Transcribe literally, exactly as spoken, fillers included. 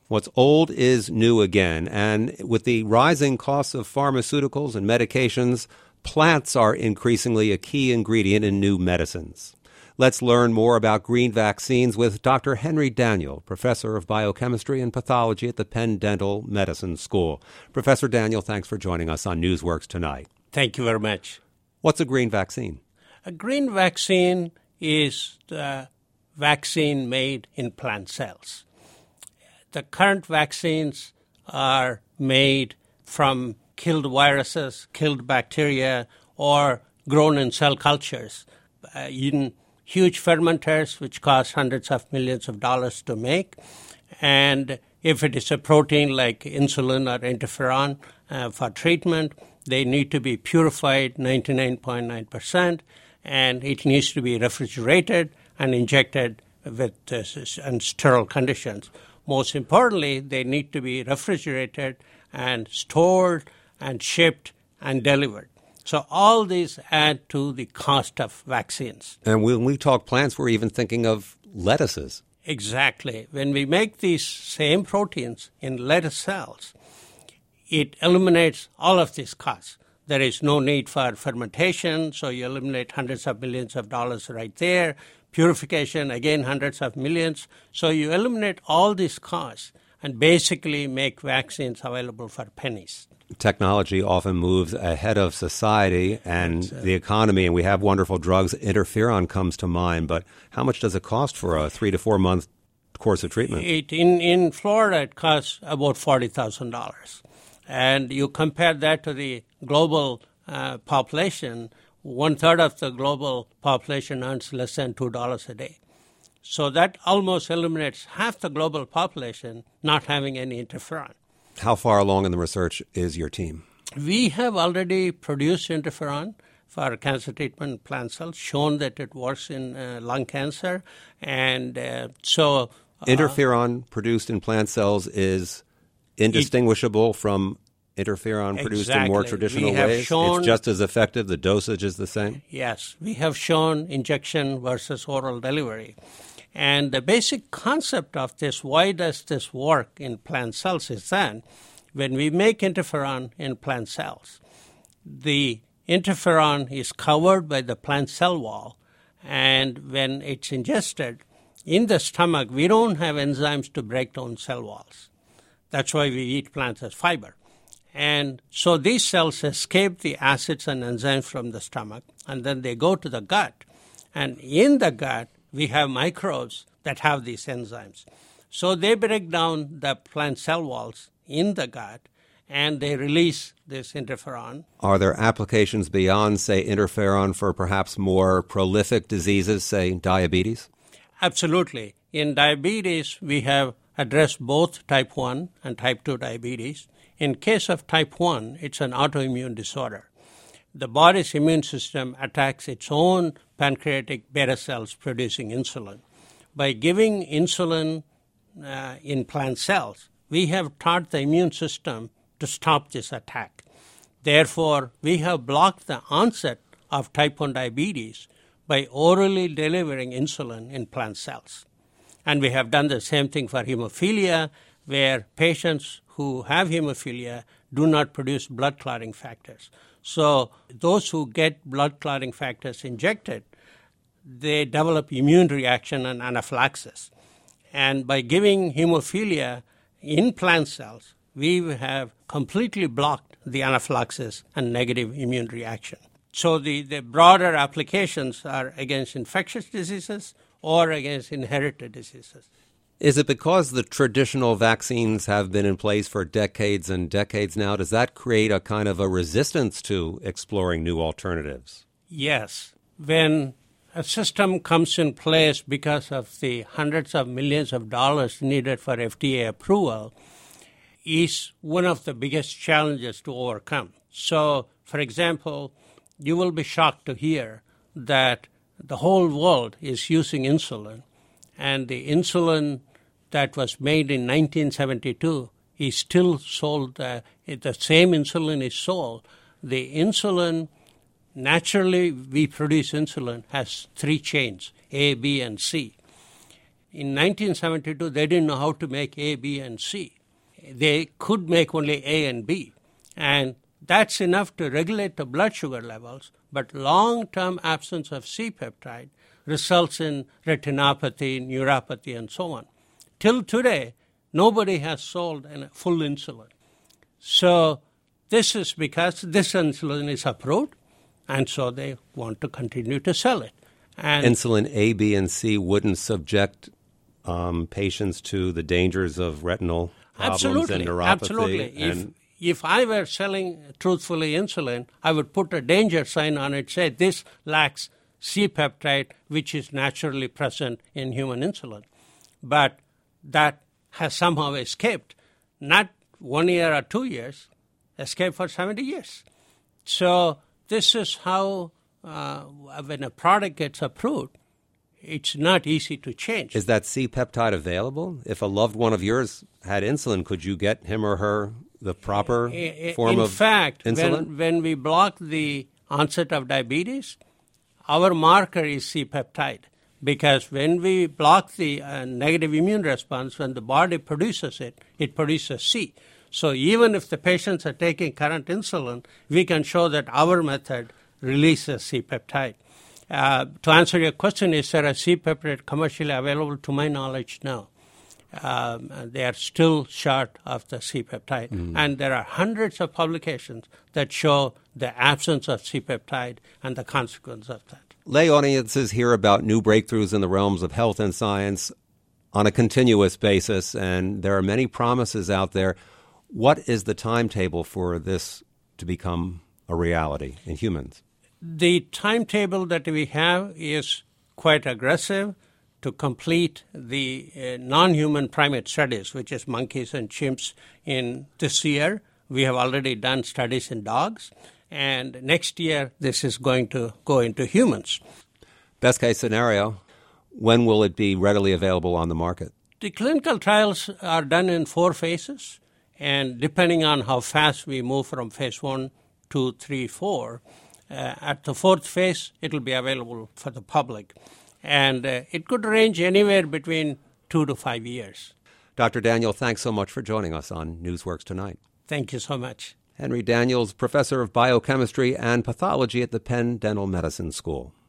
What's old is new again, and with the rising costs of pharmaceuticals and medications, plants are increasingly a key ingredient in new medicines. Let's learn more about green vaccines with Doctor Henry Daniel, professor of biochemistry and pathology at the Penn Dental Medicine School. Professor Daniel, thanks for joining us on Newsworks tonight. Thank you very much. What's a green vaccine? A green vaccine is the vaccine made in plant cells. The current vaccines are made from killed viruses, killed bacteria, or grown in cell cultures uh, in huge fermenters, which cost hundreds of millions of dollars to make. And if it is a protein like insulin or interferon uh, for treatment, they need to be purified ninety-nine point nine percent, and it needs to be refrigerated and injected with uh, and sterile conditions. Most importantly, they need to be refrigerated and stored and shipped and delivered. So all these add to the cost of vaccines. And when we talk plants, we're even thinking of lettuces. Exactly. When we make these same proteins in lettuce cells, it eliminates all of these costs. There is no need for fermentation, so you eliminate hundreds of millions of dollars right there. Purification, again, hundreds of millions. So you eliminate all these costs and basically make vaccines available for pennies. Technology often moves ahead of society and uh, the economy, and we have wonderful drugs. Interferon comes to mind, but how much does it cost for a three to four month course of treatment? It, in, in Florida, it costs about forty thousand dollars. And you compare that to the global uh, population, one-third of the global population earns less than two dollars a day. So that almost eliminates half the global population not having any interferon. How far along in the research is your team? We have already produced interferon for cancer treatment plant cells, shown that it works in uh, lung cancer. And uh, so... Uh, interferon produced in plant cells is indistinguishable it, from interferon produced exactly. in more traditional we have ways? Shown, it's just as effective? The dosage is the same? Yes. We have shown injection versus oral delivery. And the basic concept of this, why does this work in plant cells, is that when we make interferon in plant cells, the interferon is covered by the plant cell wall, and when it's ingested in the stomach, we don't have enzymes to break down cell walls. That's why we eat plants as fiber. And so these cells escape the acids and enzymes from the stomach, and then they go to the gut. And in the gut, we have microbes that have these enzymes. So they break down the plant cell walls in the gut, and they release this interferon. Are there applications beyond, say, interferon for perhaps more prolific diseases, say diabetes? Absolutely. In diabetes, we have addressed both type one and type two diabetes. In case of type one, it's an autoimmune disorder. The body's immune system attacks its own pancreatic beta cells producing insulin. By giving insulin uh, in plant cells, we have taught the immune system to stop this attack. Therefore, we have blocked the onset of type one diabetes by orally delivering insulin in plant cells. And we have done the same thing for hemophilia, where patients who have hemophilia do not produce blood clotting factors. So those who get blood clotting factors injected, they develop immune reaction and anaphylaxis. And by giving hemophilia in plant cells, we have completely blocked the anaphylaxis and negative immune reaction. So the, the broader applications are against infectious diseases or against inherited diseases. Is it because the traditional vaccines have been in place for decades and decades now? Does that create a kind of a resistance to exploring new alternatives? Yes. When a system comes in place because of the hundreds of millions of dollars needed for F D A approval, is one of the biggest challenges to overcome. So, for example, you will be shocked to hear that the whole world is using insulin, and the insulin that was made in nineteen seventy-two is still sold. Uh, the same insulin is sold. The insulin, naturally we produce insulin, has three chains, A, B, and C. in nineteen seventy-two, they didn't know how to make A, B, and C. They could make only A and B. And that's enough to regulate the blood sugar levels, but long-term absence of C-peptide results in retinopathy, neuropathy, and so on. Till today, nobody has sold a full insulin. So this is because this insulin is approved, and so they want to continue to sell it. And insulin A, B, and C wouldn't subject um, patients to the dangers of retinal problems absolutely, and neuropathy. Absolutely. And if, if I were selling truthfully insulin, I would put a danger sign on it, say this lacks C-peptide, which is naturally present in human insulin. But that has somehow escaped, not one year or two years, escaped for seventy years. So this is how, uh, when a product gets approved, it's not easy to change. Is that C-peptide available? If a loved one of yours had insulin, could you get him or her the proper in, form in of fact, insulin? When, when we block the onset of diabetes, our marker is C-peptide. Because when we block the uh, negative immune response, when the body produces it, it produces C. So even if the patients are taking current insulin, we can show that our method releases C-peptide. Uh, to answer your question, is there a C-peptide commercially available? To my knowledge, no. Um, they are still short of the C-peptide. Mm. And there are hundreds of publications that show the absence of C-peptide and the consequence of that. Lay audiences hear about new breakthroughs in the realms of health and science on a continuous basis, and there are many promises out there. What is the timetable for this to become a reality in humans? The timetable that we have is quite aggressive to complete the uh, non-human primate studies, which is monkeys and chimps, in this year. We have already done studies in dogs, and next year this is going to go into humans. Best case scenario, when will it be readily available on the market? The clinical trials are done in four phases, and depending on how fast we move from phase one, two, three, four, uh, at the fourth phase, it will be available for the public. And uh, it could range anywhere between two to five years. Doctor Daniel, thanks so much for joining us on Newsworks Tonight. Thank you so much. Henry Daniels, professor of biochemistry and pathology at the Penn Dental Medicine School.